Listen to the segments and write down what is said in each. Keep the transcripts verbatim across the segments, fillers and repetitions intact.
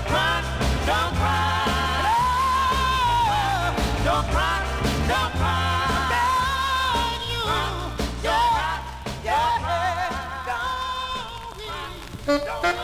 Don't cry, don't cry. Don't cry, don't cry. Down you, yeah, yeah, down, don't.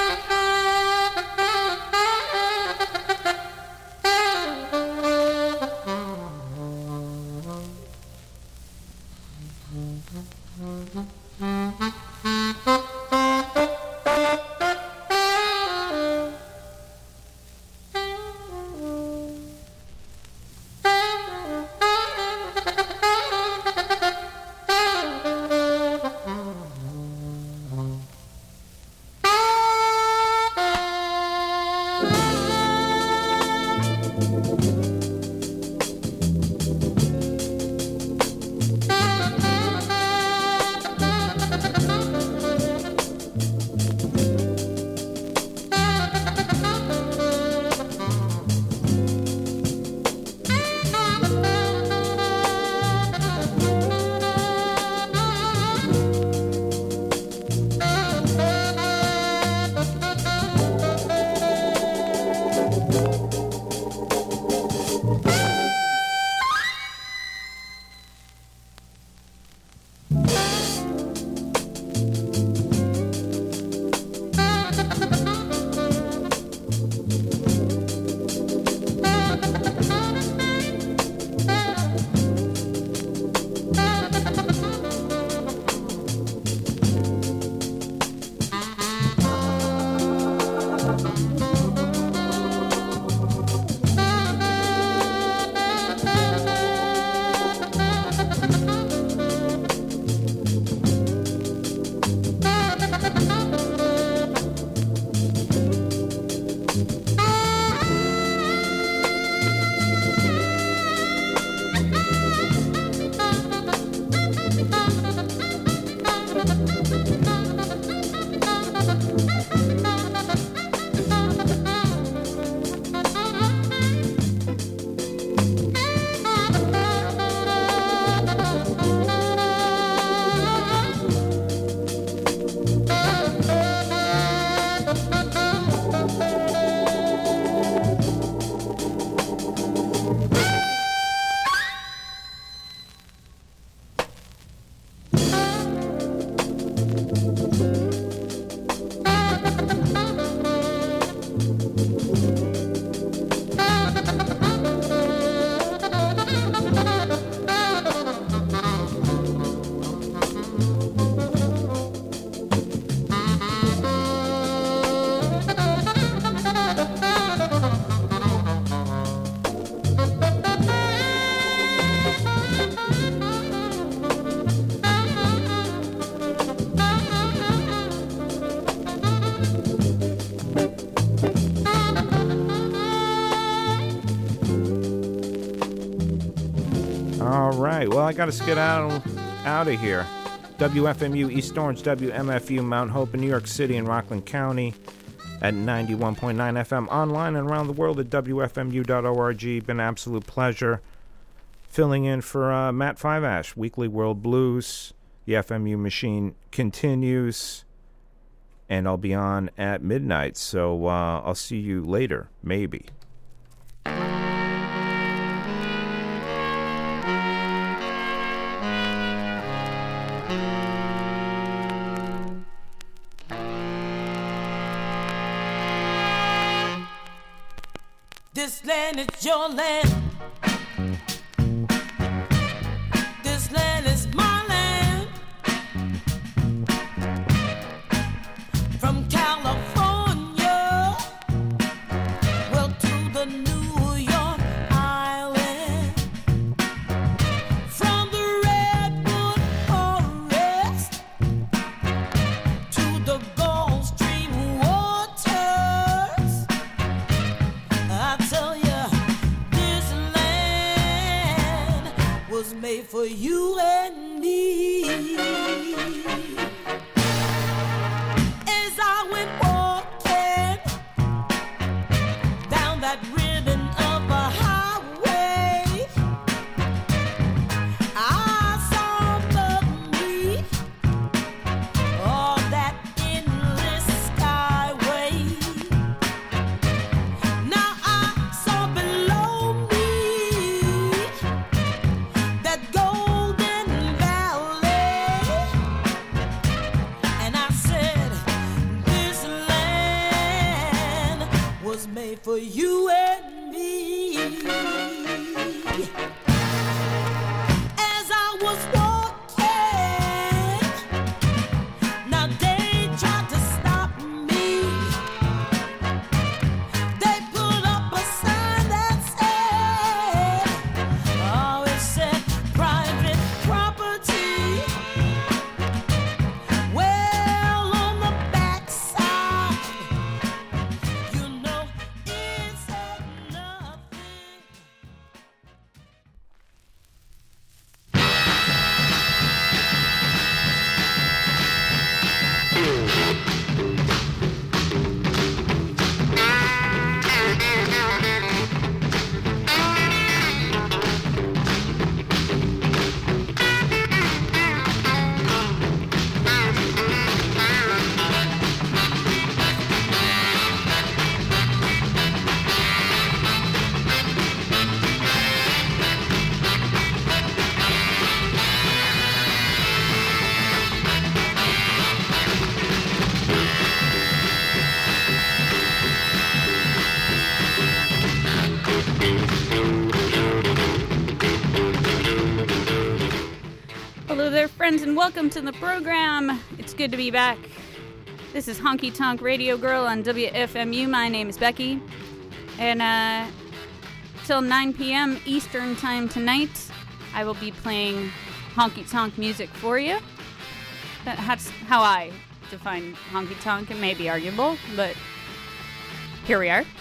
Well, I got to skedaddle out of here. W F M U East Orange, W M F U Mount Hope in New York City and Rockland County at ninety-one point nine F M. Online and around the world at W F M U dot org. Been an absolute pleasure filling in for uh, Matt Fiveash, Weekly World Blues. The F M U machine continues, and I'll be on at midnight, so uh, I'll see you later, maybe. This land is your land. This land is my land. From California, well, to the New York Island. From the Redwood Forest to the Gulf Stream waters. I tell you, this land was made for you and me. As I went walking down that ribbon of a highway, I saw above me all that endless skyway. was made for you and me. As I was walking, now they tried to stop me. They put up a sign that said, oh, it said private property. Well, on the backside, you know it said nothing. Hello there, friends, and welcome to the program. It's good to be back. This is Honky Tonk Radio Girl on W F M U. My name is Becky. And uh, till nine p.m. Eastern Time tonight, I will be playing honky tonk music for you. That's how I define honky tonk. It may be arguable, but here we are.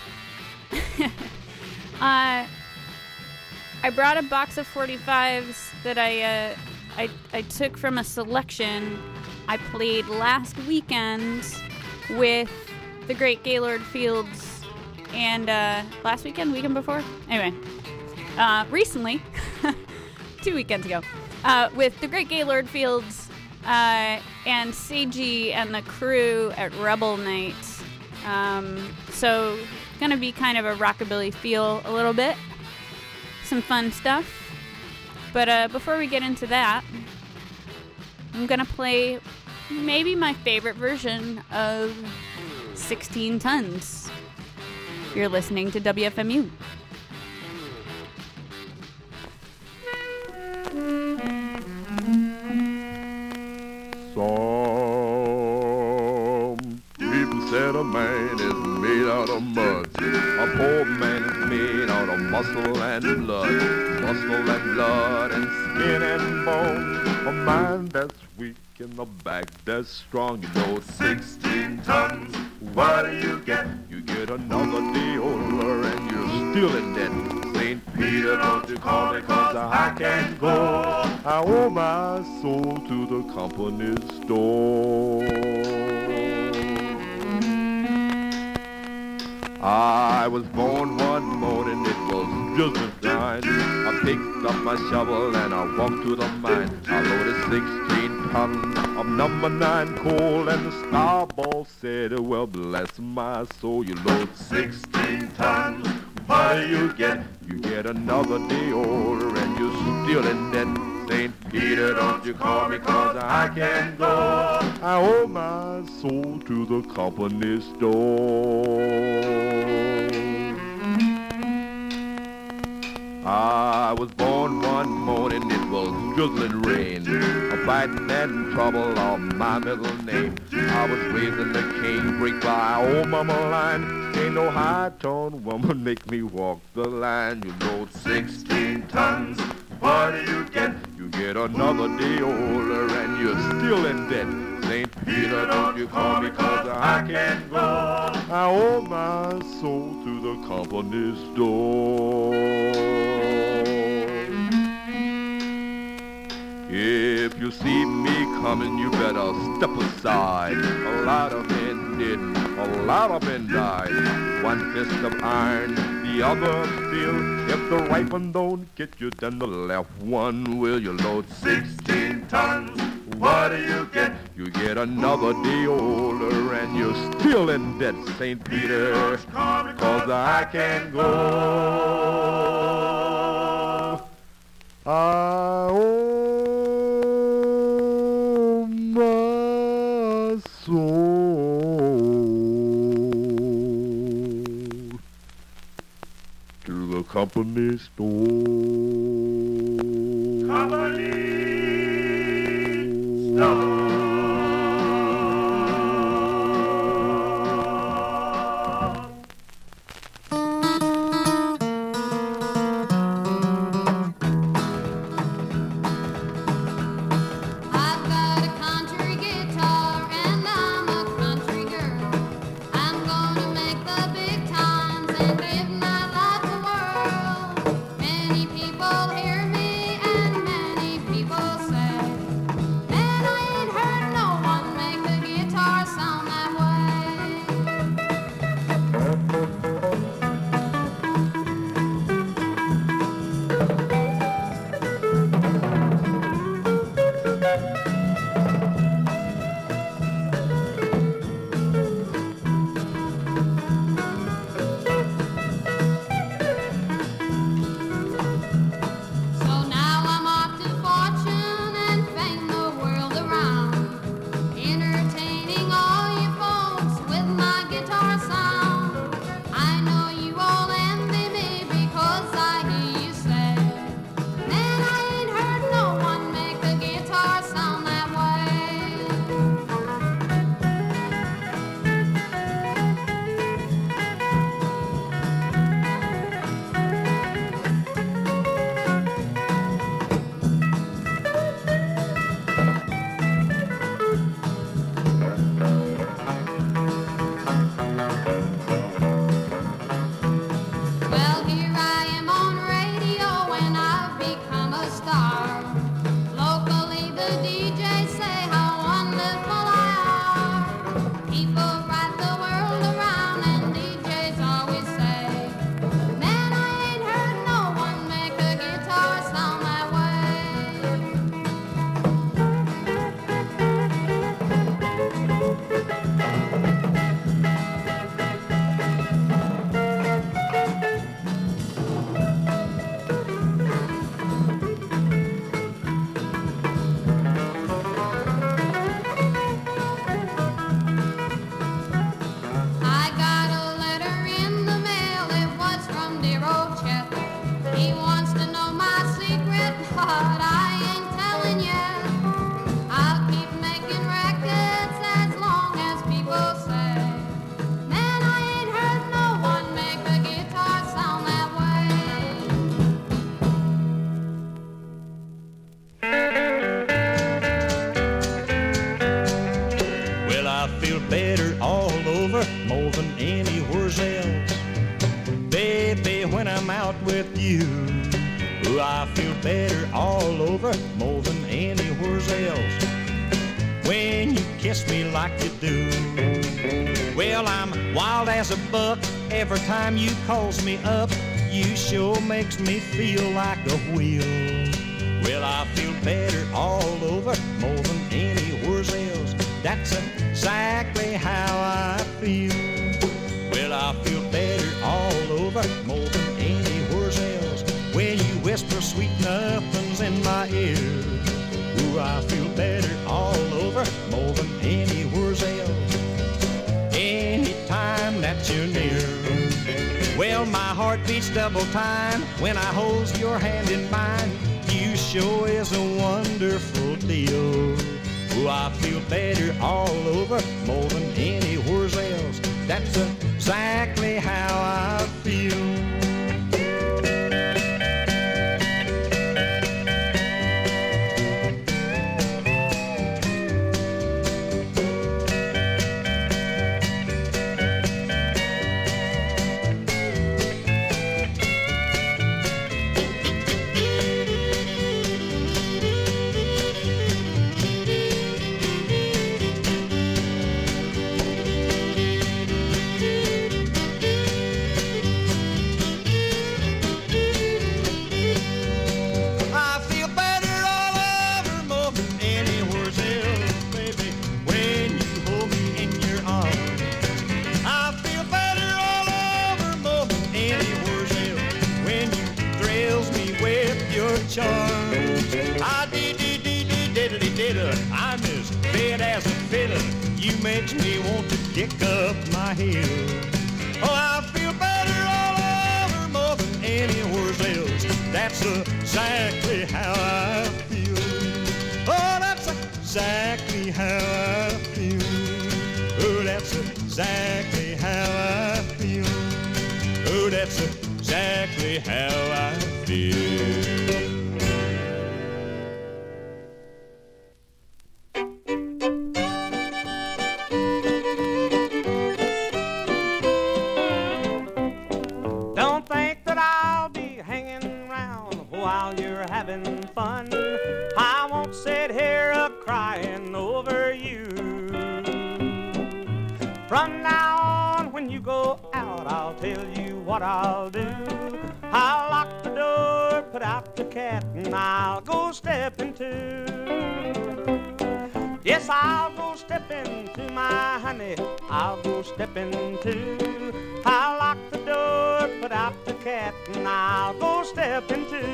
uh, I brought a box of forty-fives that I, uh, I I took from a selection I played last weekend with the great Gaylord Fields, and uh, last weekend, weekend before? Anyway, uh, recently, two weekends ago, uh, with the great Gaylord Fields uh, and Seiji and the crew at Rebel Night. Um, so, gonna be kind of a rockabilly feel a little bit. Some fun stuff. But uh, before we get into that, I'm gonna play maybe my favorite version of sixteen tons. You're listening to W F M U. Some people said a man is made out of mud. A poor man is made out of muscle and blood. Muscle and blood and skin and bone. A mind that's weak in the back that's strong. You know, sixteen tons. What do you get? You get another day older and you're still in debt. Saint Peter, don't you call me, cause I can't go. I owe my soul to the company store. I was born one morning, it was drizzling fine. I picked up my shovel and I walked to the mine. I loaded sixteen tons of number nine coal, and the starball said, well, bless my soul, you load sixteen tons. What do you get? You get another day older and you're still in debt. Saint Peter, don't you call me, cause I can't go. I owe my soul to the company store. I was born one morning, it was drizzling rain. A fighting and trouble on my middle name. I was raising the cane, break by old mama line. Ain't no high-tone woman make me walk the line. You load sixteen tons, what do you get? You get another day older and you're still in debt. Saint Peter, don't you call me, cause I can't go. I owe my soul to the company store. If you see me coming, you better step aside. A lot of men did, a lot of men died. One fist of iron, the other steel. If the right one don't get you, then the left one will. You load sixteen tons, what do you get? You get another day older and you're still in debt, Saint Peter, cause I can't go. I owe my soul the company store. Company store. I've got a country guitar and I'm a country girl. I'm gonna make the big times and give my life a whirl. Many people hear me and many people say, man, I ain't heard no one make the guitar sound that So now I'm off to fortune and fame the world around, entertaining all you folks with my guitar sound. I know you all envy me because I hear you say, man, I ain't heard no one make the guitar sound that way. Well, here I am on radio and I've become a star. Locally, the D Js say how wonderful I are. People right the world around and D Js always say, man, I ain't heard no one make a guitar sound that way. I got a letter in the mail, it was from dear old Chet. He wants to know my secret, but I ain't telling yet. I'll keep making records as long as people say, man, I ain't heard no one make a guitar sound that way. Well, I feel better all over more than anywhere else. Baby, when I'm out with you, ooh, I feel better all over more than anywhere else. When you kiss me like you do, well, I'm wild as a buck every time you calls me up. You sure makes me feel like a wheel. Well, I feel better all over more than anywhere else. That's exactly how I feel. Well, I feel better all over more than anywhere else. When you whisper sweet nothings in my ear, ooh, I feel better all over more than anywhere else. Anytime that you're near, well, my heart beats double time when I hold your hand in mine. You sure is a wonderful deal. Ooh, I feel better all over more than anywhere else. That's exactly how I feel. charms. I did did did did did did did I'm as fit as a fiddle. You makes me want to kick up my heels. Oh, I feel better all over more than any exactly how I feel. Oh, that's exactly how I feel. Oh, that's exactly how I feel. Oh, that's exactly how I feel. Don't think that I'll be hanging around while you're having fun. I won't sit here a-crying over you. From now on, when you go out, I'll tell you what I'll do. I'll lock the door, put out the cat, and I'll go step into. Yes, I'll go step into my honey. I'll go step into. I'll lock the door, put out the cat, and I'll go step into.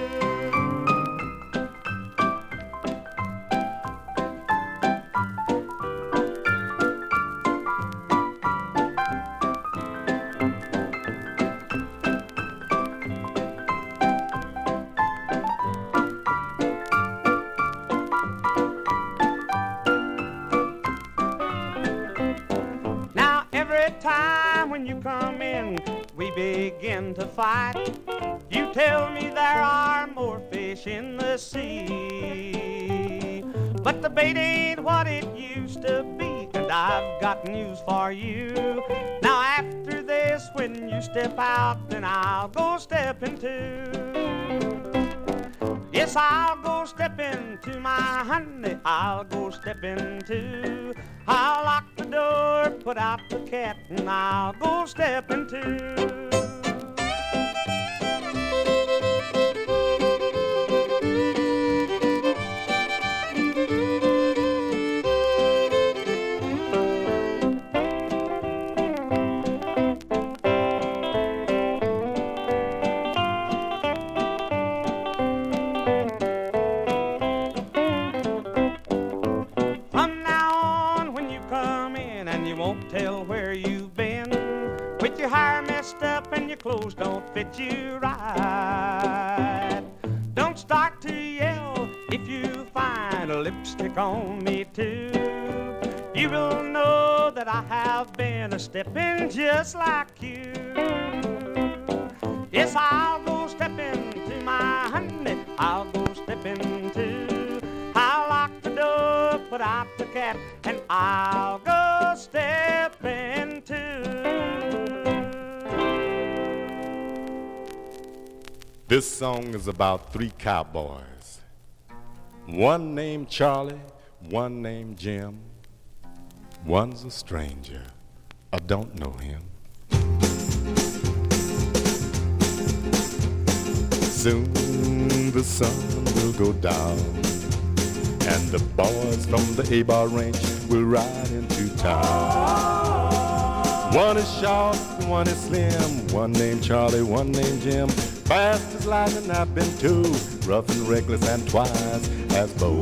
Time when you come in, we begin to fight. You tell me there are more fish in the sea, but the bait ain't what it used to be, and I've got news for you. Now after this, when you step out, then I'll go step into. Yes, I'll go step into my honey. I'll go step into. I'll lock the door, put out the cat, and I'll go step into. Tell where you've been, with your hair messed up and your clothes don't fit you right. Don't start to yell if you find a lipstick on me too. You will know that I have been a stepping just like you. Yes, I'll go stepping to my honey. I'll go stepping to. I'll lock the door, put out the cat, and I'll go stepping to. This song is about three cowboys. One named Charlie, one named Jim. One's a stranger, I don't know him. Soon the sun will go down, and the boys from the A-Bar ranch will ride into town. One is short, one is slim, one named Charlie, one named Jim. Fast as lightning I've been too, rough and reckless and twice as bold.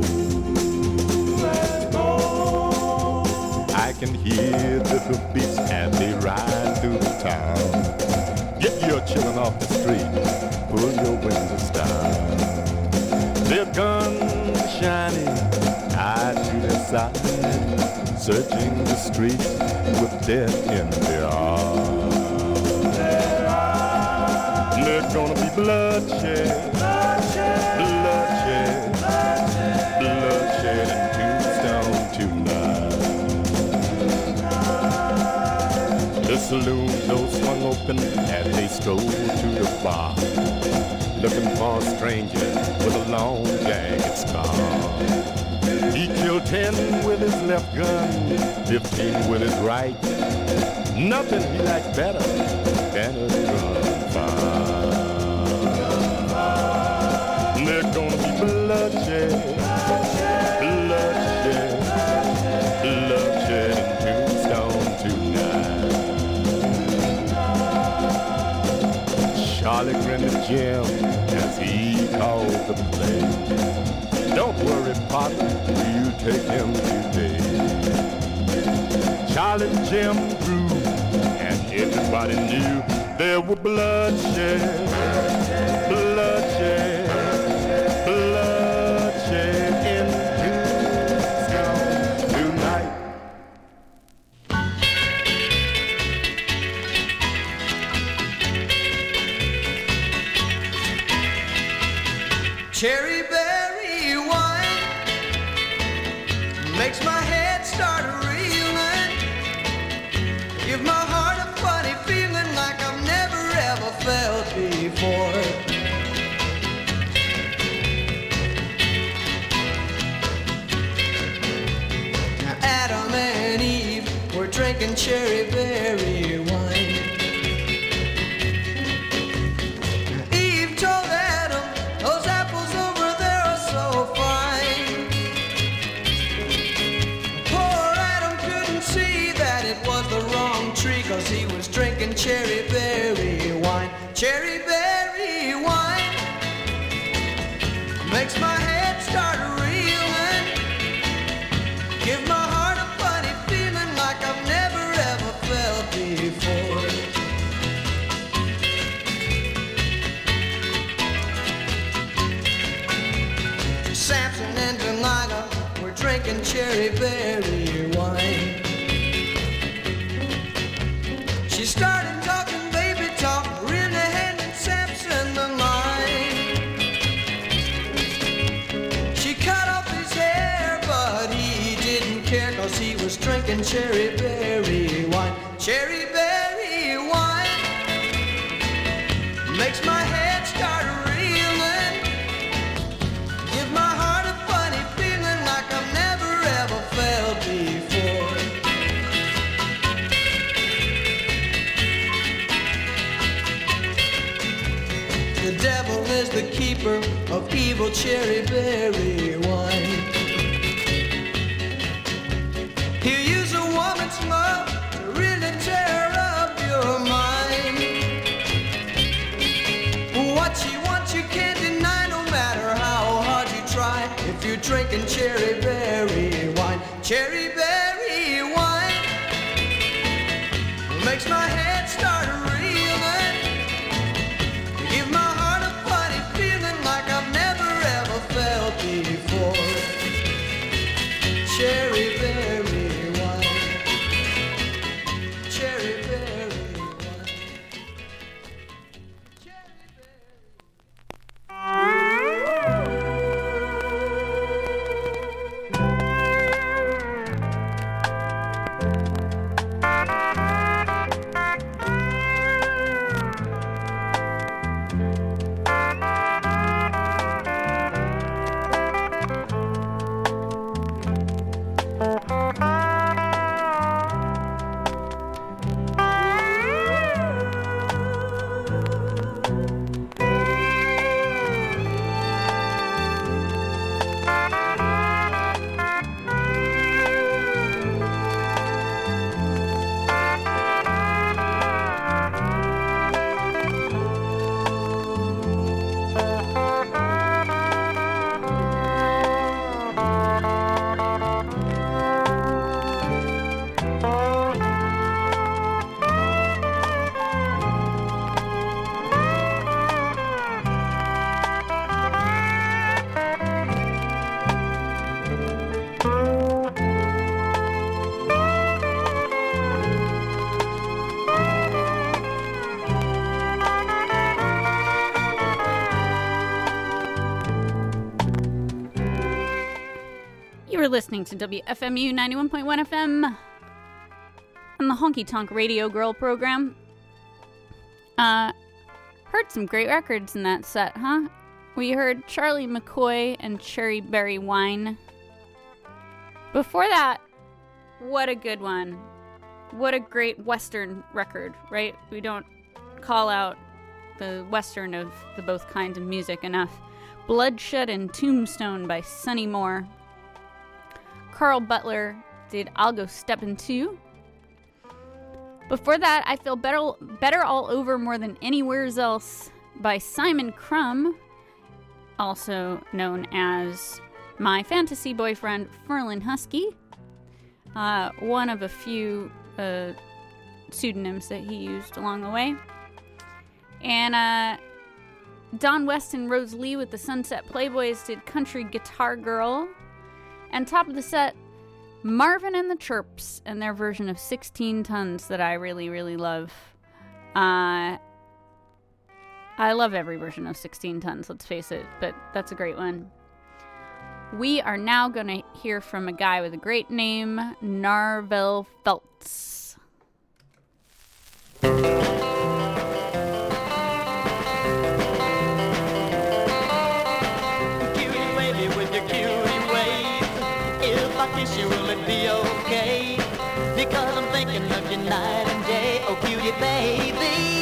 I can hear the hoofbeats as they ride through the town. Get your chillin' off the street, pull your windows down. Their guns are shining, eyes to their side, searching the streets with death in their arms. There's gonna be bloodshed, bloodshed, bloodshed, bloodshed in Tombstone tonight. The saloon doors swung open as they strolled to the bar, looking for a stranger with a long jagged scar. He killed ten with his left gun, fifteen with his right. Nothing he liked better than a gunfire. There's gonna be bloodshed, bloodshed, bloodshed in Tombstone tonight. Charlie grinned at Jim as he called the play. Don't worry, partner, we'll take him today. Charlie and Jim grew, and everybody knew there were bloodshed, bloodshed, Cherry berry wine makes my head start reeling. Give my heart a funny feeling like I've never ever felt before. Now Adam and Eve were drinking cherry berry wine. Eve told Adam, those apples over there are so fine. Poor Adam couldn't see that it was the wrong tree, 'cause he was drinking cherry berry wine. Cherry berry wine makes my head start reeling. Give my heart a funny feeling like I've never ever felt before. Samson and Delilah were drinking cherry berry wine. She started talking baby talk, really handed Samson the line. She cut off his hair, but he didn't care, 'cause he was drinking cherry berry wine. Cherry berry wine makes my head start reeling. Give my heart a funny feeling like I've never ever felt before. The devil is the keeper of evil cherry berry wine. He'll use a woman's love to really tear up your mind. What you want you can't deny, no matter how hard you try. If you're drinking cherry berry wine, cherry berry wine makes my head start reeling. Give my heart a funny feeling like I've never ever felt before. Cherry berry wine, cherry berry wine. You're listening to W F M U ninety-one point one F M on the Honky Tonk Radio Girl program. Uh, heard some great records in that set, huh? We heard Charlie McCoy and Cherry Berry Wine. Before that, what a good one. What a great Western record, right? We don't call out the Western of the both kinds of music enough. Bloodshed and Tombstone by Sonny Moore. Carl Butler did I'll Go Steppin' Too. Before that, I Feel Better, Better All Over More Than Anywheres Else by Simon Crumb, also known as my fantasy boyfriend, Ferlin Husky. Uh, one of a few uh, pseudonyms that he used along the way. And uh, Don West and Rose Lee with the Sunset Playboys did Country Guitar Girl. And top of the set, Marvin and the Chirps and their version of sixteen tons that I really, really love. Uh, I love every version of sixteen tons, let's face it, but that's a great one. We are now going to hear from a guy with a great name, Narvel Feltz. Cutie baby with your cutie ways, if I kiss you, will it be okay? Because I'm thinking of you night and day, oh cutie baby.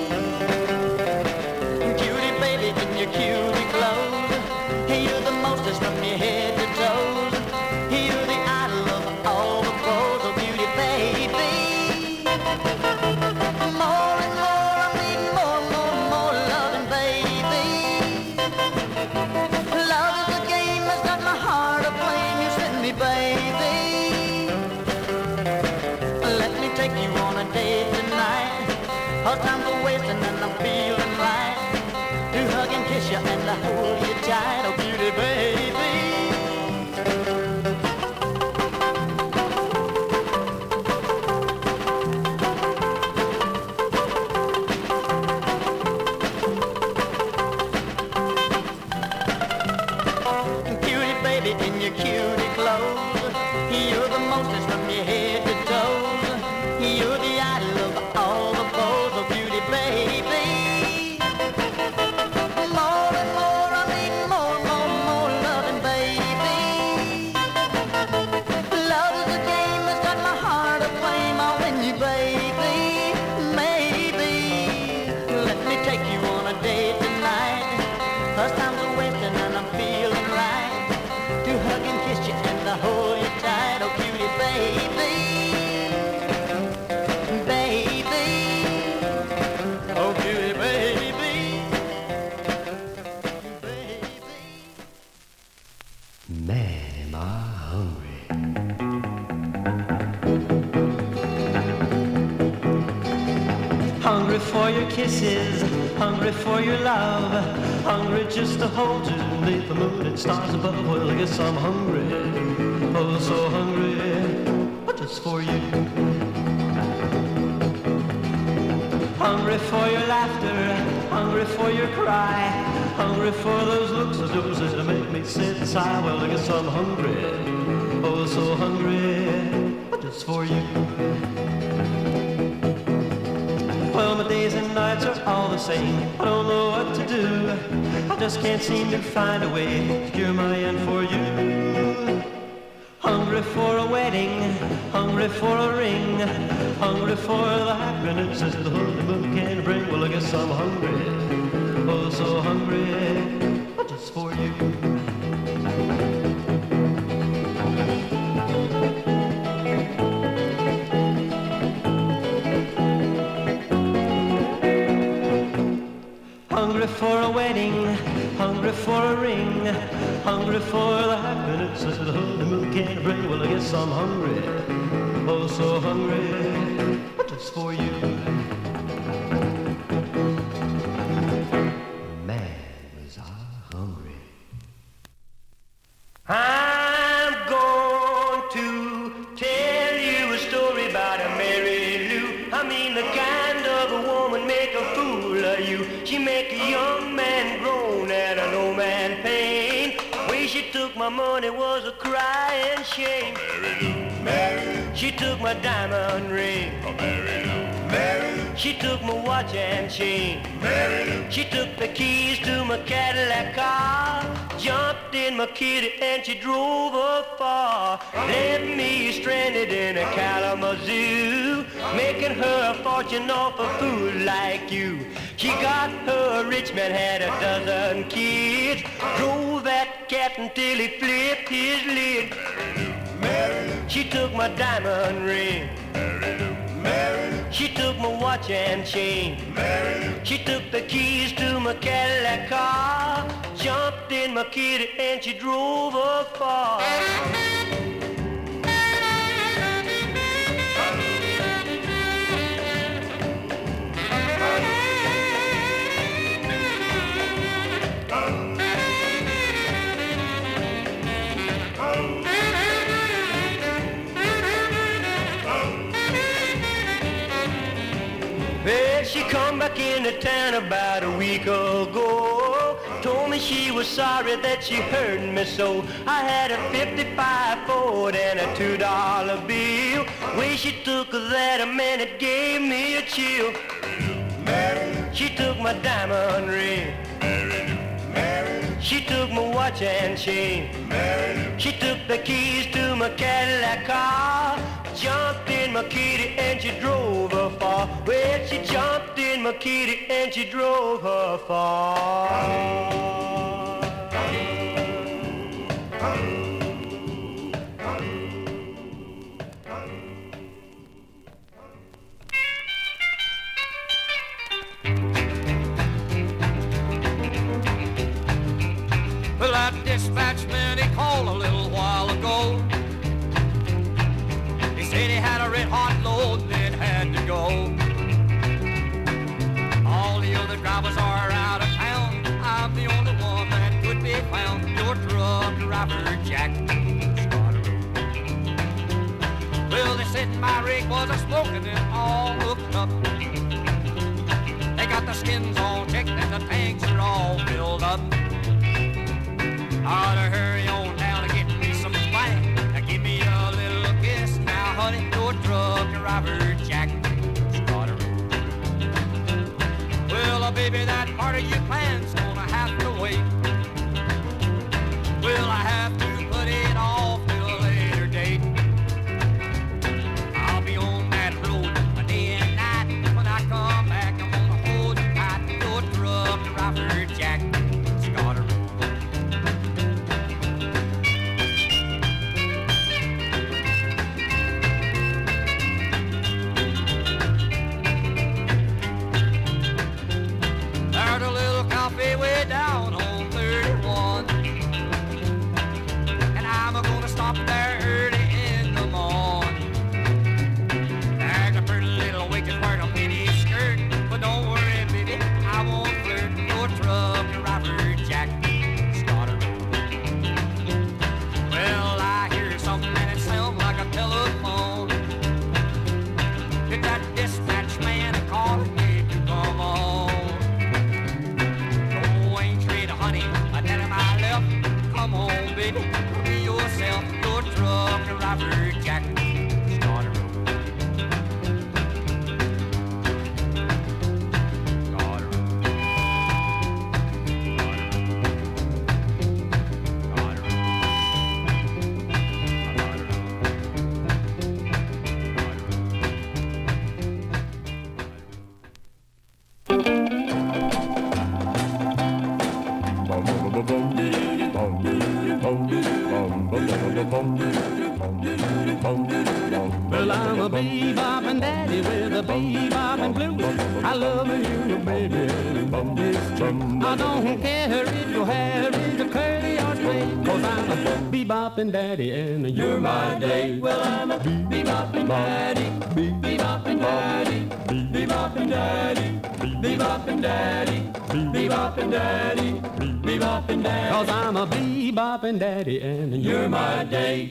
Cutie baby in your cutie clothes, hey, you're the mostest from your head to toes. You're the idol of all the boys, oh cutie baby. More and more, I need more, more, more loving, baby. Love is a game that's got my heart aflame. You send me, baby. Let me take you on a date tonight. Our time's a wasting and I'm feeling right. To hug and kiss you and to hold you tight, oh beauty baby. Cutie baby in your cutie clothes, you're the mostest from your head to toes. You're the idol of all the boys, oh beauty baby. More and more, I need more, more, more loving, baby. Love is a game that's got my heart aflame. I'll win you, baby, maybe. Let me take you on a date tonight. First time's a wasting and I'm feeling right. To hug and kiss you and to hold you tight, oh cutie baby. Baby, oh cutie baby. Man, am I hungry. Hungry for your kisses, hungry for your love, hungry just to hold you beneath the moon and stars above. Well, I guess I'm hungry, oh so hungry, just for you. Hungry for your laughter, hungry for your cry, hungry for those looks of yours that make me sit and sigh. Well, I guess I'm hungry, oh so hungry, just for you. Well, my days and nights are all the same. I don't know what to do. I just can't seem to find a way to cure my end for you. Hungry for a wedding, hungry for a ring, hungry for the happiness that the honeymoon can bring. Well, I guess I'm hungry, oh so hungry, just for you. Hungry for a wedding, hungry for a ring, hungry for the happiness that the honeymoon can't bring. Well, I guess I'm hungry, oh so hungry, just for you. Man, was I hungry. I'm going to tell you a story about a Mary Lou. I mean the kind of a woman make a fool of you. She make a young man groan and an old man pain. Way she took my money was a crying shame. Mary Lou, Mary Lou. She took my diamond ring. Oh, Mary Lou, Mary Lou. She took my watch and chain. Mary Lou. She took the keys to my Cadillac car. Jumped in my kitty and she drove afar. Left me stranded in a Kalamazoo, making her a fortune off a fool like you. She got her a rich man, had a dozen kids, drove that cat until he flipped his lid. Mary Lou, she took my diamond ring. Mary Lou, Mary Lou. She took my watch and chain. Mary Lou. She took the keys to my Cadillac car, jumped in my kitty and she drove afar. Well, she come back in the to town about a week ago. Told me she was sorry that she hurt me so. I had a fifty-five Ford and a two dollar bill. Way she took that a man, it gave me a chill. Mary. She took my diamond ring. Mary. Mary. She took my watch and chain. Mary. She took the keys to my Cadillac car. Jumped in my kitty and she drove her far. Well, she jumped in my kitty and she drove her far. Well, that dispatchman, he called a little while ago. He said he had a red hot load and it had to go. All the other drivers are out of town. I'm the only one that could be found. Your truck driver, Jack Scotterow. Well, they said my rig was a smoking and all hooked up. They got the skins all checked and the tanks are all filled up. Ought to hurry on down and get me some money. Now give me a little kiss now, honey. Your truck driver, Jack Scotterow. Well, uh, baby, that part of your plan's gonna have to wait. Well, I have to put it off till a later date. I'll be on that road a day and night. When I come back, I'm gonna hold you tight. Your truck driver, Jack Scotterow. Way down on thirty-one, and I'm gonna stop there early in the morning. There's a pretty little wicked part of mini skirt, but don't worry, baby, I won't flirt. Your truck driver, Jack Scotterow. Well, I hear something and it sounds like a telephone. Did that dispatch man calling me to come on? Honey, I tell him I left. Come on, baby, be yourself. Your truck driver, Jack Scotterow. Well, I'm a bebopping daddy with a bebopping blues. I love you, baby, and it's true. I don't care if your hair is a curly or straight, 'cause I'm a bebopping daddy and you're my day. Well, I'm a bebopping daddy, bebopping daddy, bebopping daddy, bebopping daddy, bebopping daddy, bebopping daddy. 'Cause I'm a bebopping daddy and you're my day.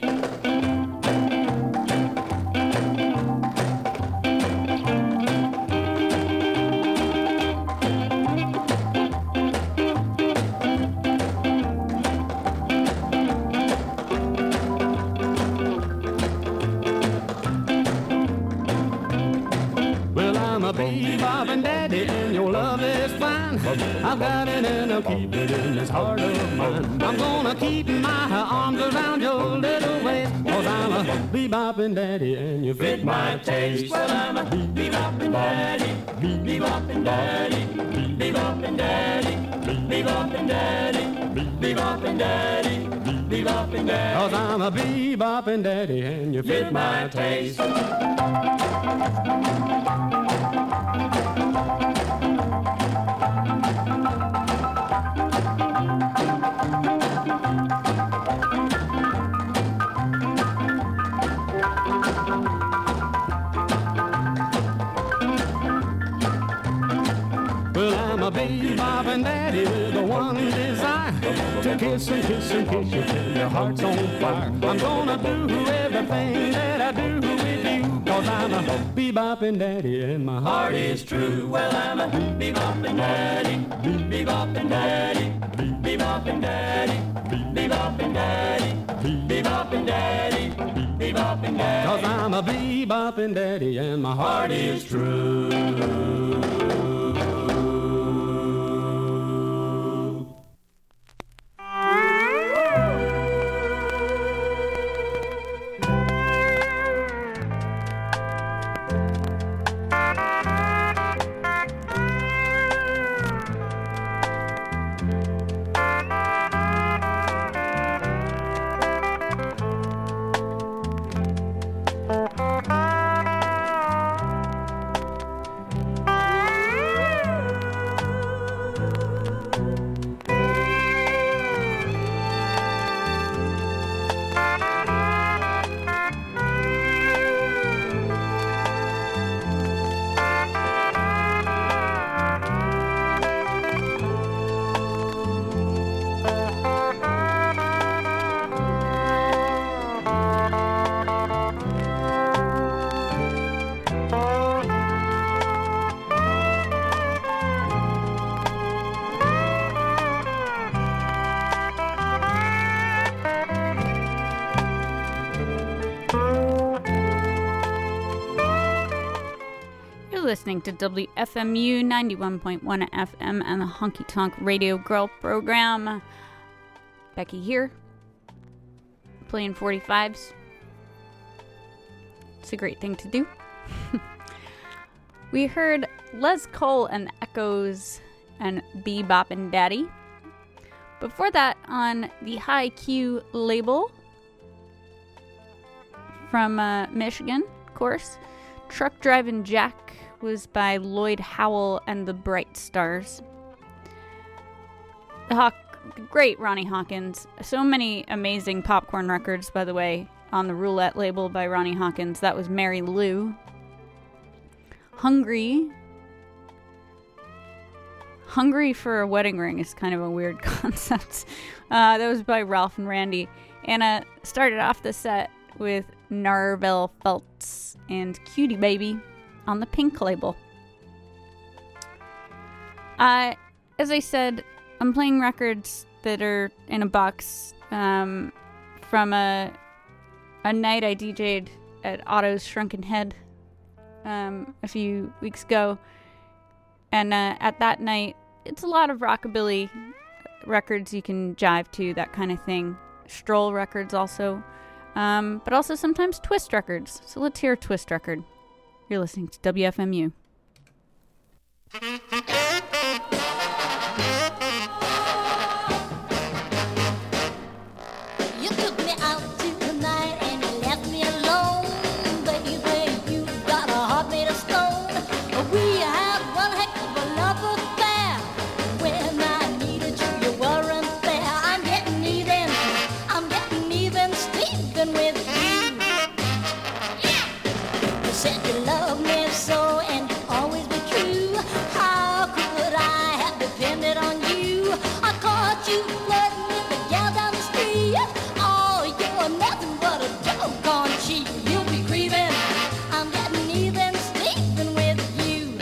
Bebopping daddy and your love is fine. I've got it and I'll keep it in this heart of mine. I'm gonna keep my arms around your little waist, 'cause I'm a bebopping daddy and you fit my taste. Well, I'm a bebopping daddy, bebopping daddy, bebopping daddy, bebopping daddy, bebopping daddy, bebopping daddy. 'Cause I'm a bebopping daddy and you fit my taste. Well, I'm a bebopping daddy with the one desire to kiss and kiss and kiss you till your heart's on fire. I'm gonna do everything that I do with you, Cause I'm a bebopping daddy and my heart is true. Well, I'm a bebopping daddy, bebopping daddy, bebopping daddy, bebopping daddy, bebopping daddy, bebopping daddy. Cause I'm a bebopping daddy and my heart is true. Listening to W F M U ninety-one point one F M and the Honky Tonk Radio Girl program. Becky here, playing forty-fives. It's a great thing to do. We heard Les Cole and the Echoes and Beboppin' Daddy. Before that, on the High Q label from uh, Michigan, of course, Truck Driving Jack was by Lloyd Howell and the Bright Stars. The Hawk, great Ronnie Hawkins. So many amazing popcorn records, by the way, on the Roulette label by Ronnie Hawkins. That was Mary Lou. Hungry. Hungry for a Wedding Ring is kind of a weird concept. Uh, that was by Ralph and Randy. And uh, started off the set with Narvel Feltz and Cutie Baby on the Pink label. Uh, as I said, I'm playing records that are in a box um, from a a night I D J'd at Otto's Shrunken Head um, a few weeks ago. And uh, at that night, it's a lot of rockabilly records you can jive to, that kind of thing. Stroll records also. Um, but also sometimes twist records. So let's hear a twist record. You're listening to W F M U. You took me out tonight and you left me alone. Baby, you got a heart made of stone. We had one heck of a love affair. When I needed you, you weren't there. I'm getting even, I'm getting even, sleeping with you. You said you loved me so and you'd always be true. How could I have depended on you? I caught you flirting with the gal down the street. Oh, you're nothing but a doggone cheat. You'll be grieving. I'm getting even, sleeping with you.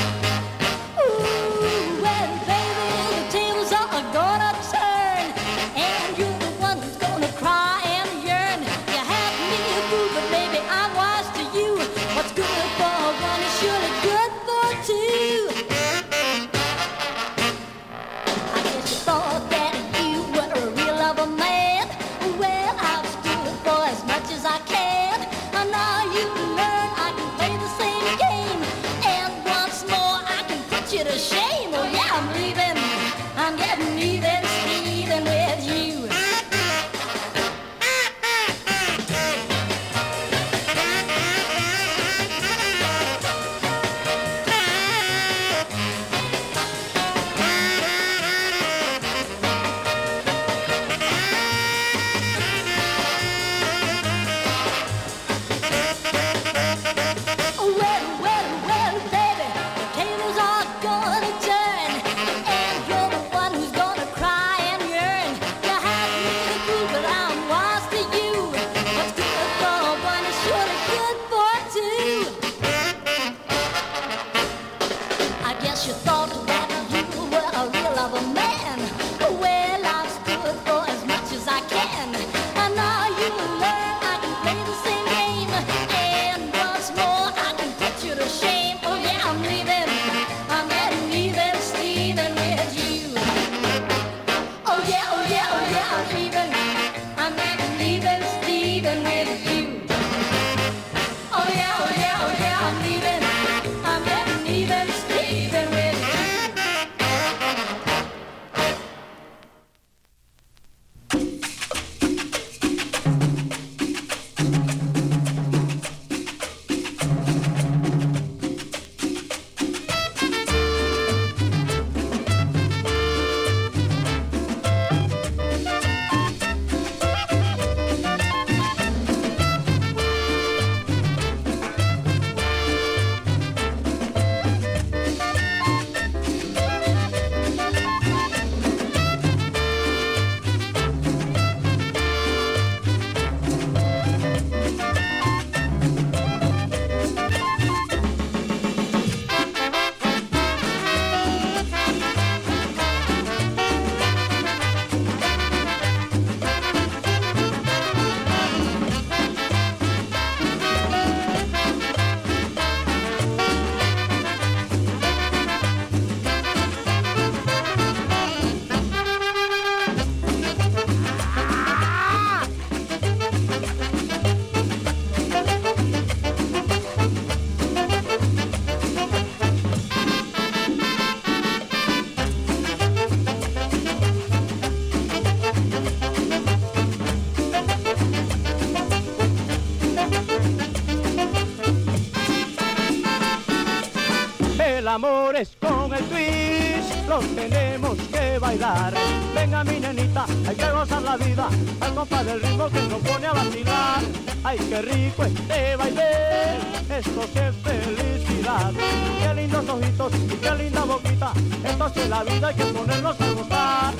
Ooh, well, baby, the tables are gonna turn, and you're the one who's gonna cry and yearn. You had me fooled, but baby, I'm wise to you. What's good for one is surely good for two. I guess you thought that you were a real lover man. Well, I've stood for as much as I can. And now you learn I can play the same game. And once more I can put you to shame. Oh yeah, I'm leaving. I'm getting even, Steven, with you. Well, well, well, baby, the tables are gonna turn, and you're the one who's gonna todos tenemos que bailar. Venga mi nenita, hay que gozar la vida, al compás del ritmo que nos pone a vacilar. Ay, qué rico este baile, esto sí es felicidad. Qué lindos ojitos y qué linda boquita, esto sí es la vida, hay que ponernos a gozar.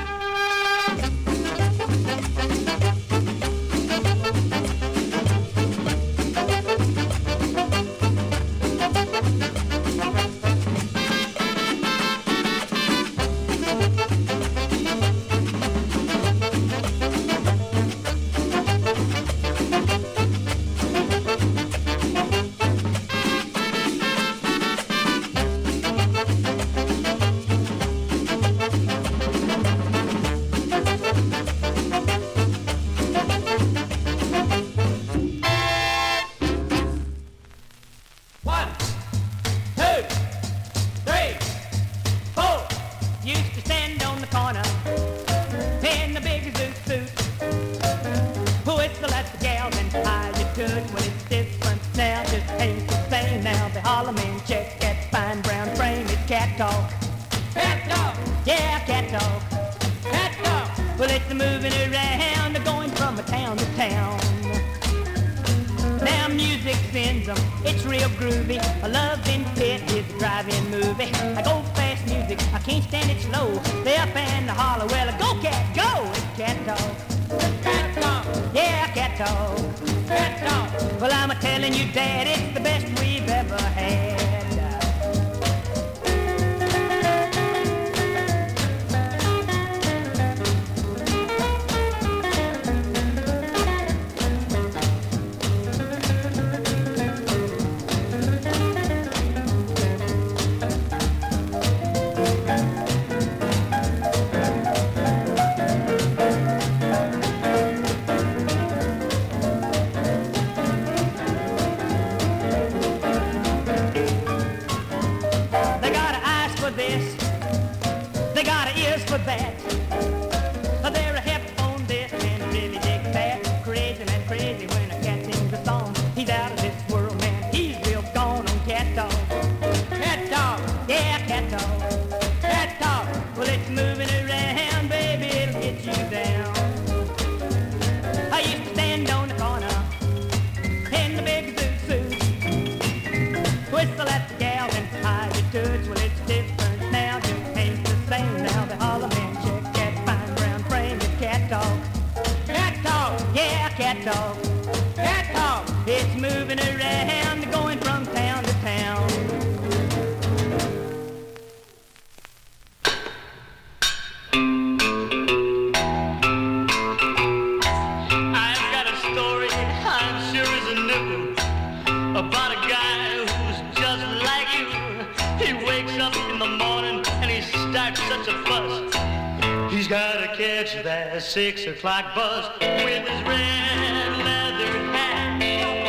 Six o'clock bus with his red leather hat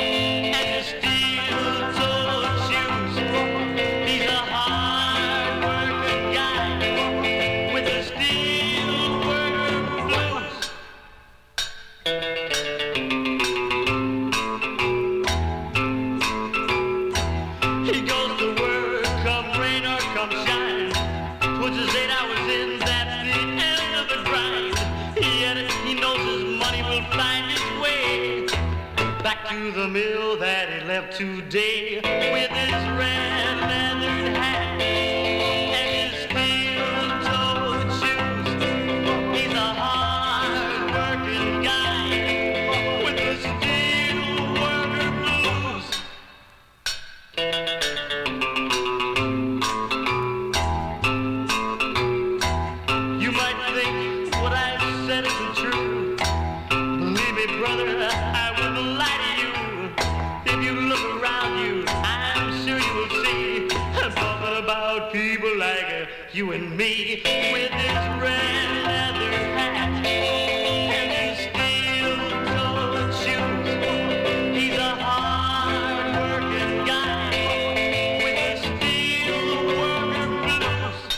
and his steel-toed shoes. He's a hard-working guy with the steel worker blues. He goes to work, come rain or come shine, puts his eight hours in, that's the end of the grind. He knows his money will find its way back to the mill that he left today with his red leather hat and his steel-toed shoes. He's a hard-working guy with the steel worker blues. You might think what I've said isn't true. Believe me, brother, I wouldn't lie to you. If you look around you, I'm sure you will see I'm talking about people like uh, you and me with this red leather hat and his steel-toed shoes. He's a hard-working guy with the steel worker blues.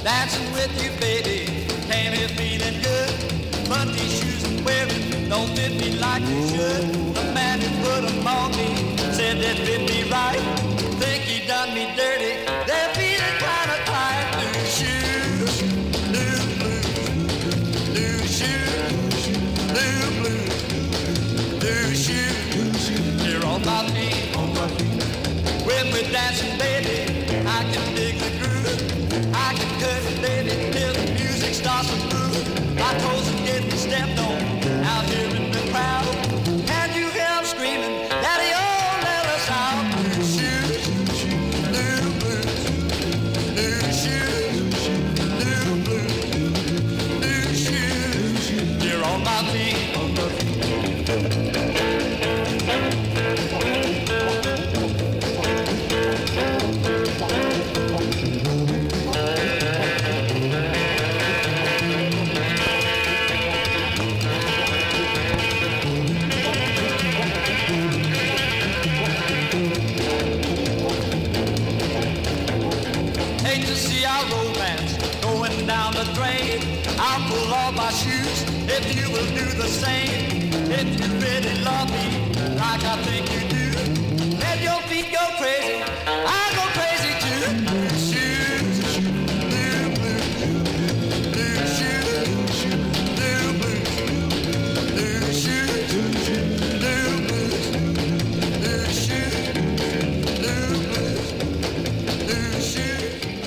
dancing with you, baby. Came here feeling good, but these shoes I'm wearing don't fit me like they should. The man who put them on me said they fit me right. Think he done me dirty. They're feeling kind of tight. New shoes, new blues, new shoes, new blues, new shoes. You're on my feet, on my feet. When we're dancing, baby, I can dig the groove. I can cut it, baby, till the music starts to move. My toes are getting stepped on out here in the crowd. And you hear them screaming, Daddy, oh, let us out. New shoes, new blues, new shoes, new blues, new shoes. You're on my feet, on my feet. Hate to see our romance going down the drain. I'll pull off my shoes if you will do the same. If you really love me like I think you do, let your feet go crazy. I'll go crazy too. New shoes, new blues, new shoes, new blues, new shoes, new blues, new shoes, new blues, new shoes.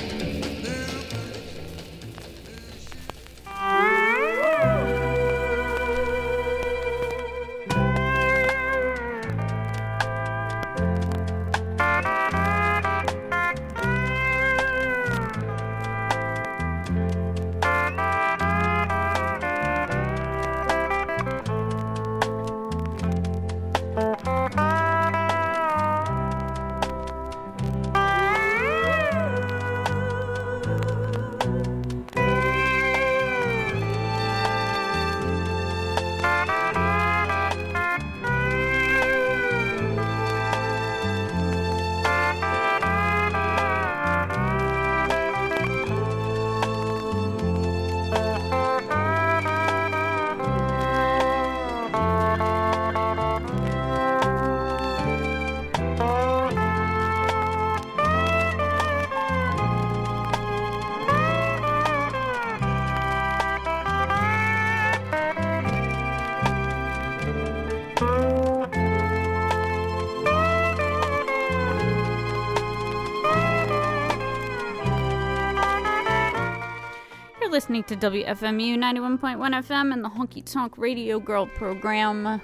Listening to W F M U ninety-one point one F M and the Honky Tonk Radio Girl program.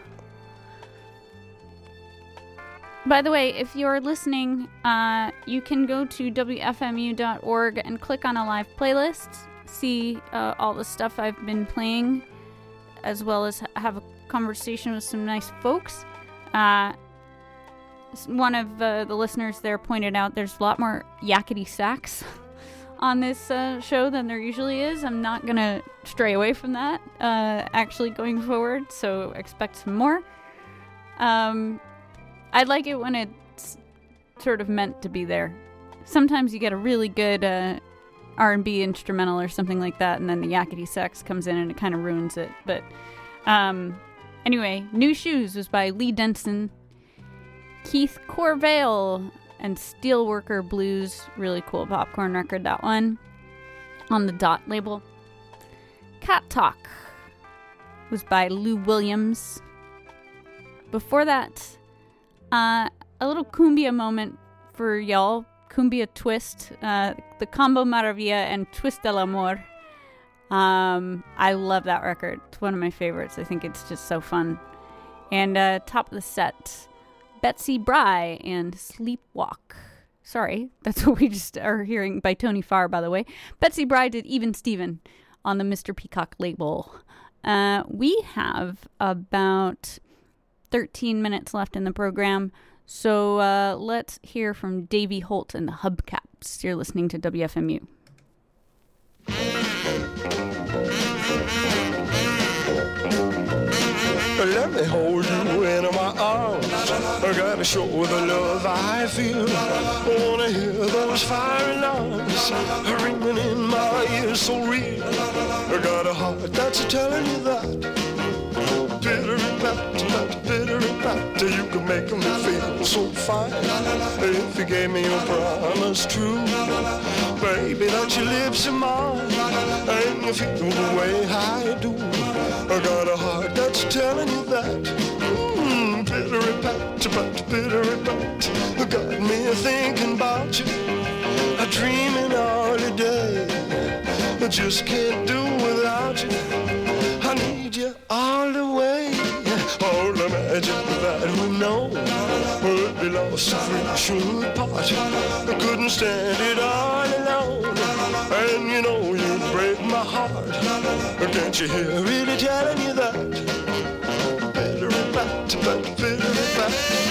By the way, if you're listening, uh, you can go to W F M U dot org and click on a live playlist, see uh, all the stuff I've been playing, as well as have a conversation with some nice folks. Uh, one of uh, the listeners there pointed out there's a lot more yakety sax on this uh, show than there usually is. I'm not gonna stray away from that uh, actually going forward, so expect some more. Um, I like it when it's sort of meant to be there. Sometimes you get a really good uh, R and B instrumental or something like that, and then the yakety sax comes in and it kind of ruins it. But um, anyway, New Shoes was by Lee Denson, Keith Corvale, and Steelworker Blues. Really cool popcorn record, that one, on the Dot label. Cat Talk was by Lou Williams. Before that, uh, a little cumbia moment for y'all. Cumbia Twist, uh, the Combo Maravilla and Twist del Amor. Um, I love that record. It's one of my favorites. I think it's just so fun. And uh, top of the set, Betsy Bry and Sleepwalk. Sorry, that's what we just are hearing by Tony Farr, by the way. Betsy Bry did Even Steven on the Mister Peacock label. Uh, we have about thirteen minutes left in the program, so uh, let's hear from Davey Holt and the Hubcaps. You're listening to W F M U. Let me hold you in my arms. I gotta show the love I feel. I wanna hear those fire alarms ringing in my is so real. I got a heart that's telling you that. Bitter and pat, bitter and pat, you can make me feel so fine. If you gave me your promise true, baby, that your lips are mine, and you feel the way I do. I got a heart that's telling you that. Mm, bitter and pat, pat, bitter and pat, got me thinking about you, I dreaming all the day. I just can't do without you. I need you all the way. All the magic that we know would be lost if we should part. I couldn't stand it all alone, and you know you'd break my heart. Can't you hear really telling you that? Better and back to back, better and back.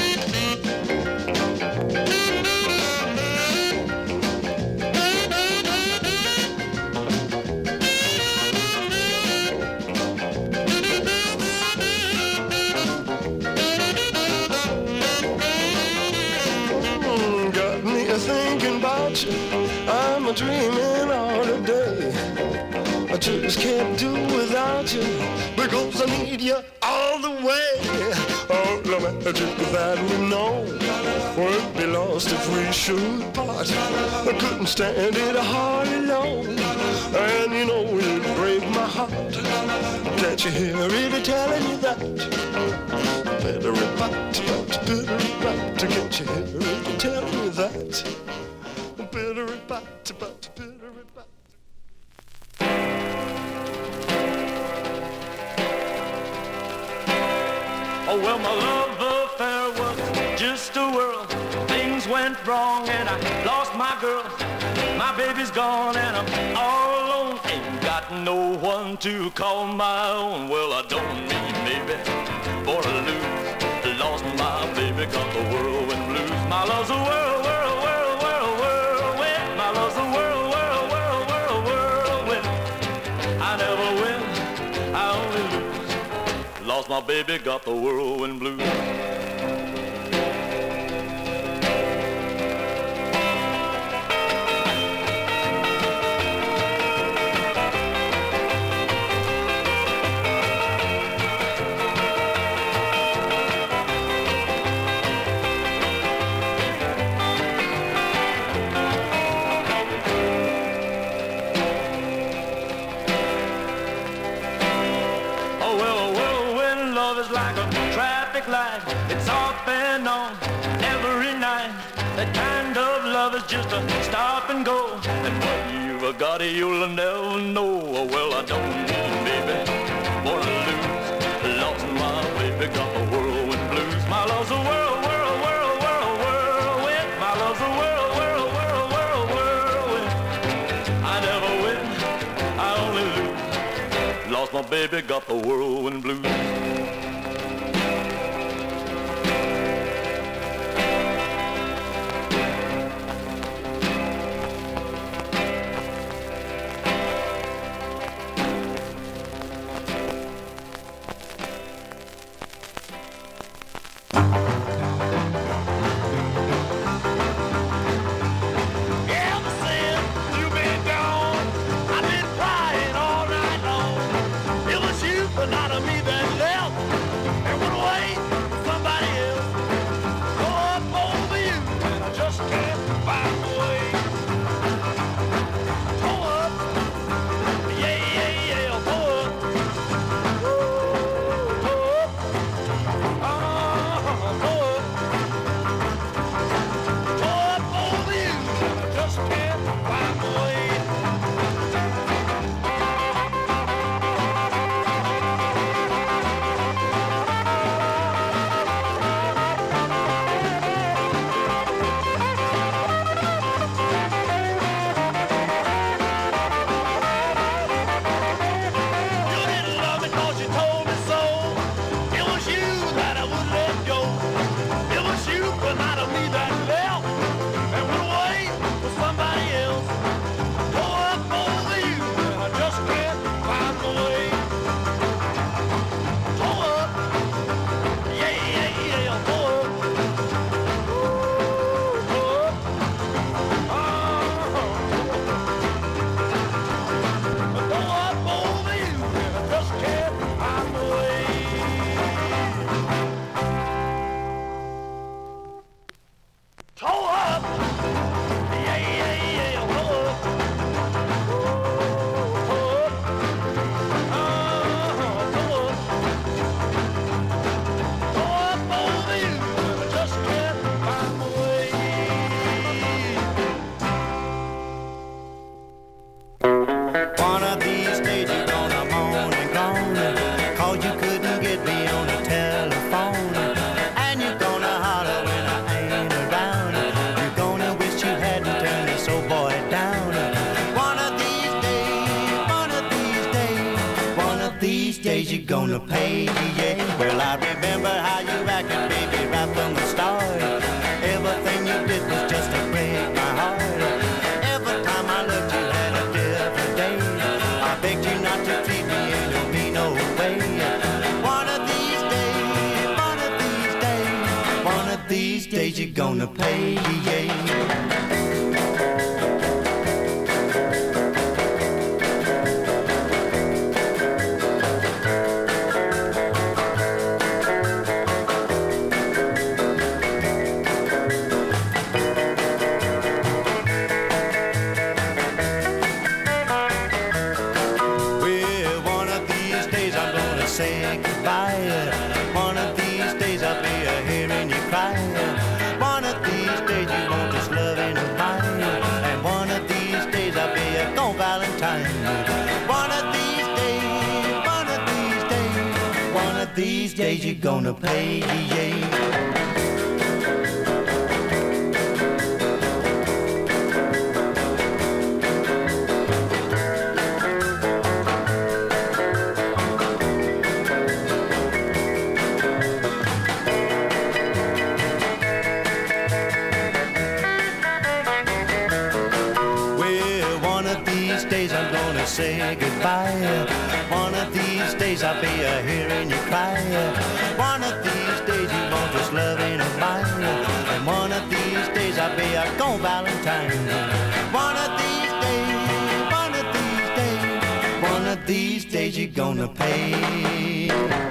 I'm dreaming all the day. I just can't do without you, because I need you all the way. All the magic that we know would be lost if we should part. I couldn't stand it all alone, and you know you'd break my heart. Can't you hear it telling you that? Better about, better about, can't you hear it telling you that? Bitter and bat, bat, bitter and bat. Oh, well, my love affair was just a whirl. Things went wrong and I lost my girl. My baby's gone and I'm all alone. Ain't got no one to call my own. Well, I don't mean maybe for to lose. Lost my baby, got the whirlwind blues. My love's a whirl, whirl, whirl, whirl, whirlwind. My love's a whirl, whirl, whirl, whirl, whirlwind. I never win, I only lose. Lost my baby, got the whirlwind blues. It's off and on every night. That kind of love is just a stop and go. And when you've got it, you'll never know. Well, I don't mean baby for to lose. Lost my baby, got the whirlwind blues. My love's a whirl, whirl, whirl, whirl, whirlwind. My love's a whirl, whirl, whirl, whirl, whirlwind. I never win, I only lose. Lost my baby, got the whirlwind blues. Not of me that left. One of these days you're gonna moan and groan, cause you couldn't get me on the telephone. And you're gonna holler when I ain't around. You're gonna wish you hadn't turned this old boy down. One of these days, one of these days, one of these days you're gonna pay, yeah. Well, I remember how you acted, baby, right from the start. Everything you did was just to break my heart. Every time I looked, you had a different day. I begged you not to treat me in no mean old way. One of these days, one of these days, one of these days you're gonna pay, yeah. Say goodbye. One of these days I'll be a hearing you cry. One of these days you want this loving of mine. And one of these days I'll be a gone Valentine. One of these days, one of these days, one of these days you're gonna pay, yeah. Say goodbye. One of these days I'll be a hearing you cry. One of these days you want this loving of mine. And one of these days I'll be a gone Valentine. One of these days, one of these days, one of these days you're gonna pay.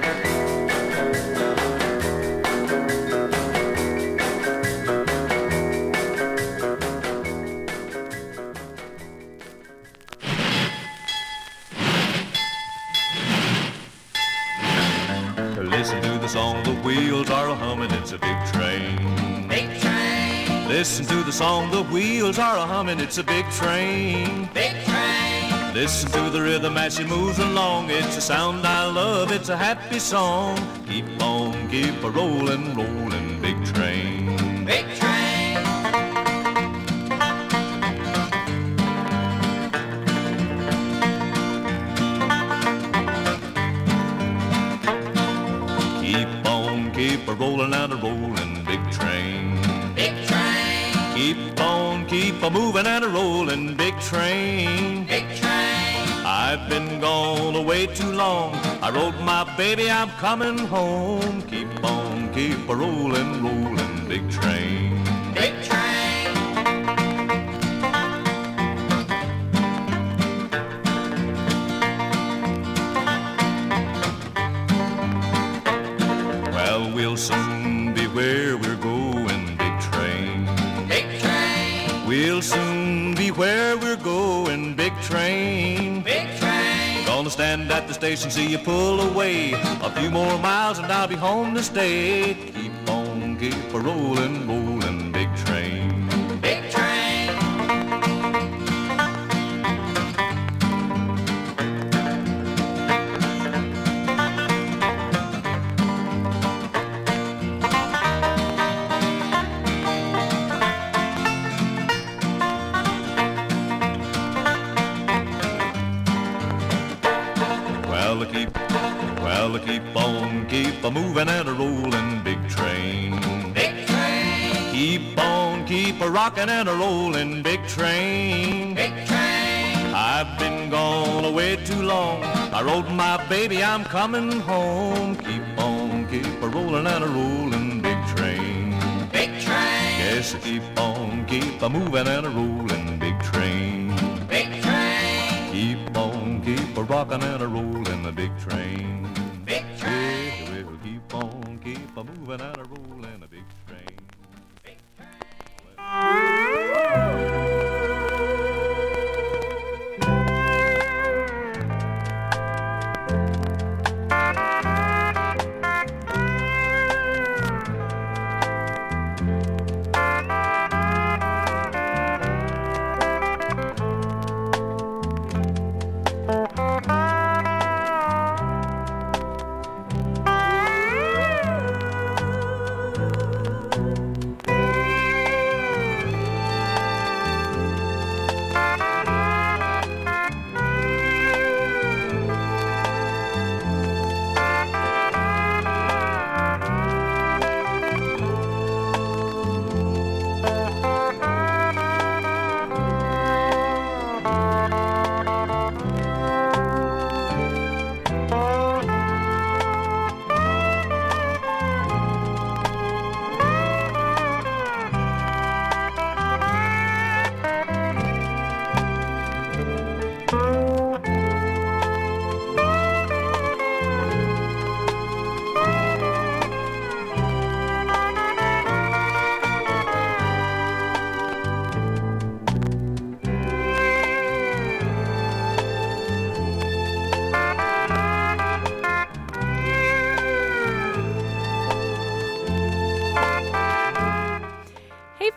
Listen to the song, the wheels are a humming, it's a big train. Big train. Listen to the song, the wheels are a humming, it's a big train. Big train. Listen to the rhythm as she moves along, it's a sound I love, it's a happy song. Keep on, keep a rolling, rolling, big train. Big train. Keep a rolling and a rolling, big train. Big train. Keep on, keep a moving and a rolling, big train. Big train. I've been gone away too long. I wrote my baby I'm coming home. Keep on, keep a rolling, rolling, big train. Big train. We'll soon be where we're going, big train. Big train. We'll soon be where we're going, big train. Big train. Gonna stand at the station, see you pull away. A few more miles and I'll be home to stay. Keep on, keep a rolling, rolling, big train. Big train. Keep, well, keep on, keep a moving and a rolling, big train. Big train. Keep on, keep a rocking and a rolling, big train. Big train. I've been gone away too long. I wrote my baby I'm coming home. Keep on, keep a rolling and a rolling, big train. Big train. Yes, keep on, keep a moving and a rolling, big train. Big train. Keep on, keep a rocking and a rolling, a big train. Big train. Yeah, we'll keep on, keep a moving and a rolling, a big train. Big train.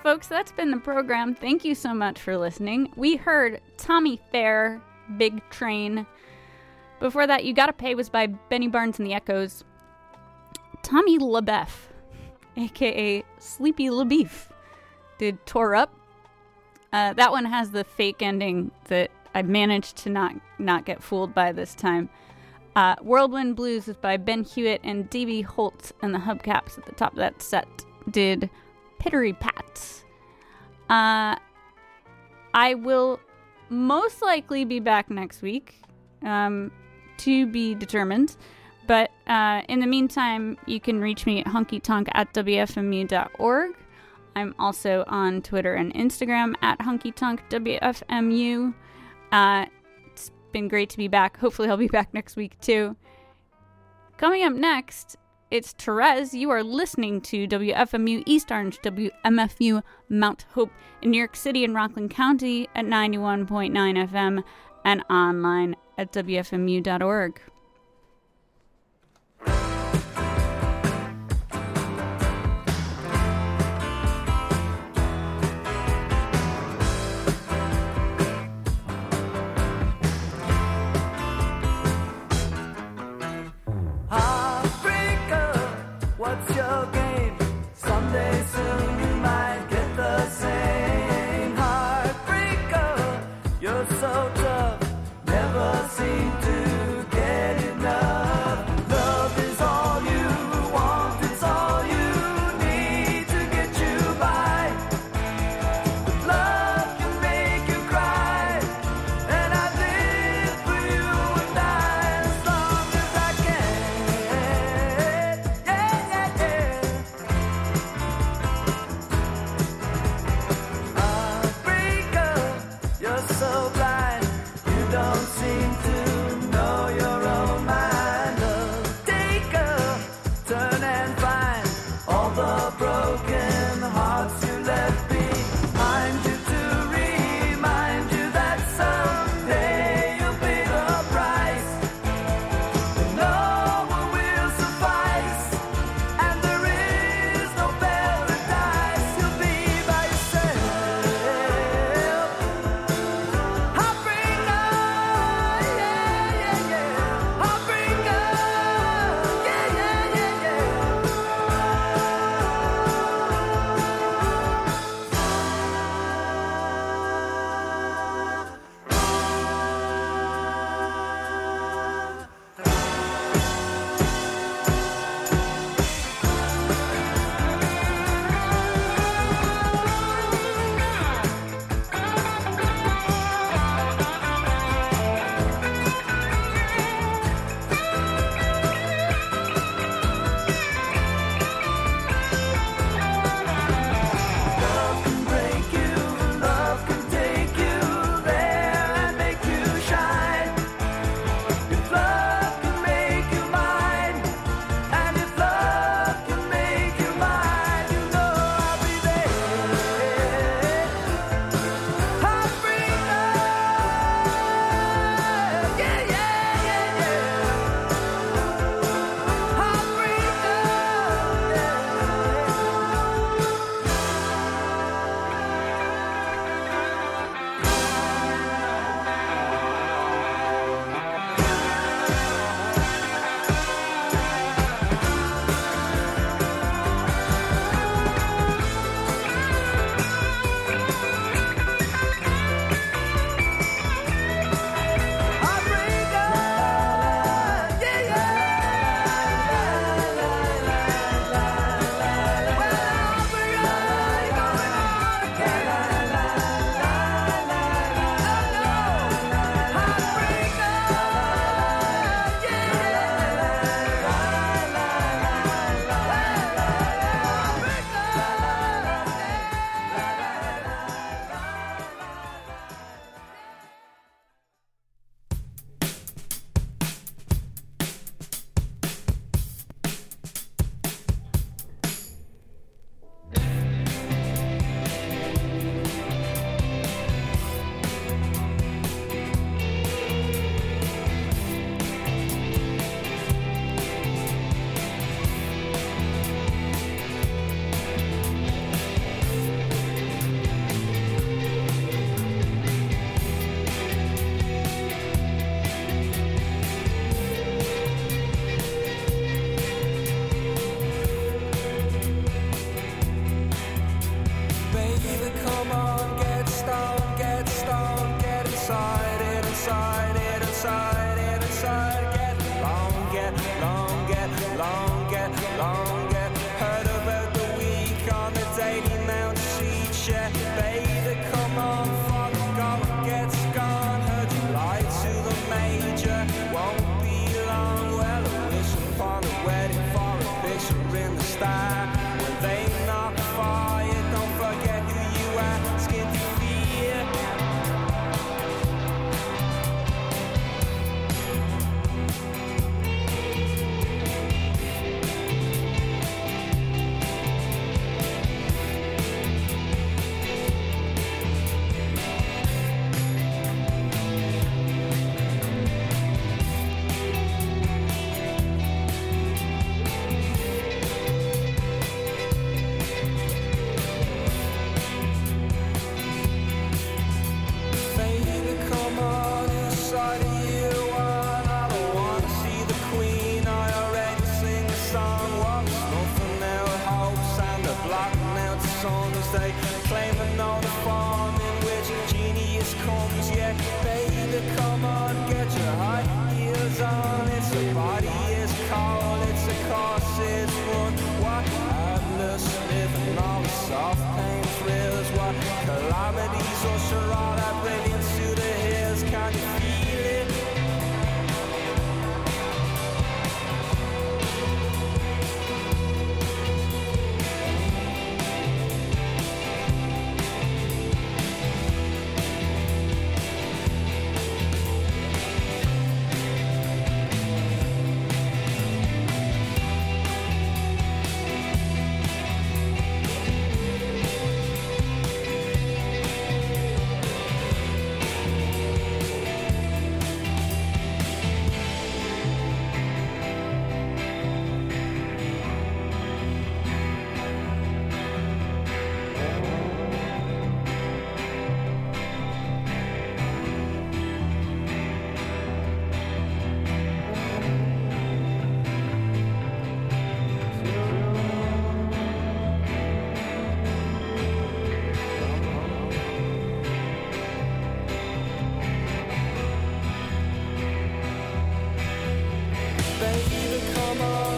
folks, that's been the program. Thank you so much for listening. We heard Tommy Fair, Big Train. Before that, You Gotta Pay was by Benny Barnes and the Echoes. Tommy LaBeouf, a k a. Sleepy LaBeef, did Tore Up. Uh, that one has the fake ending that I managed to not, not get fooled by this time. Uh, Whirlwind Blues is by Ben Hewitt, and D B Holt and the Hubcaps at the top of that set did Pittery Pat. Uh, I will most likely be back next week, um, to be determined. But uh, in the meantime, you can reach me at honkytonk at w f m u dot org. I'm also on Twitter and Instagram at honkytonk w f m u. Uh, it's been great to be back. Hopefully I'll be back next week too. Coming up next, it's Therese. You are listening to W F M U East Orange, W M F U Mount Hope in New York City and Rockland County at ninety-one point nine F M and online at w f m u dot org. What's your game? Someday soon you might get the same. Heartbreaker, you're so tough, never seem to get enough. Love is all you want, it's all you need to get you by. But love can make you cry, and I live for you and die as long as I can. Yeah, yeah. Heartbreaker, you're so blind, you don't seem to know your own mind. Love taker, turn and find all the broken hearts you left behind you to remind you that someday you'll pay the price. And no one will suffice, and there is no paradise. You'll be by yourself. Heartbreaker. inside and inside. Get long, get long, get long, get long, get. Heard about the week on the Daily Mount sheet. Yeah, baby, come on, fuck, go, gets gone. Heard you lied to the major. Won't be long. Well, I wish upon a wedding for a picture in the sky. When they knock fire, don't forget who you are. Skin to fear. Baby, come on inside of you, and I don't wanna see the Queen. I already sing the song. What's nothing now? Hopes and the blocking out the songs. They claim to know the form in which genius comes. Yeah, baby, come on, get your high heels on. It's a body is cold, it's a course, it's run. What madness, living all the soft pain thrills. What calamities usher all that brilliance to the hills. Can you feel it? Baby, come on